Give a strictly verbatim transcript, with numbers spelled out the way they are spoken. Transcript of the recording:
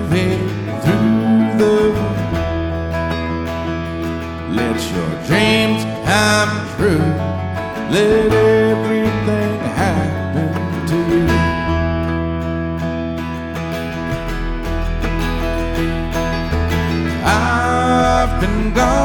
pain through the wind. Let your dreams come true. Let everything happen to you. I've been gone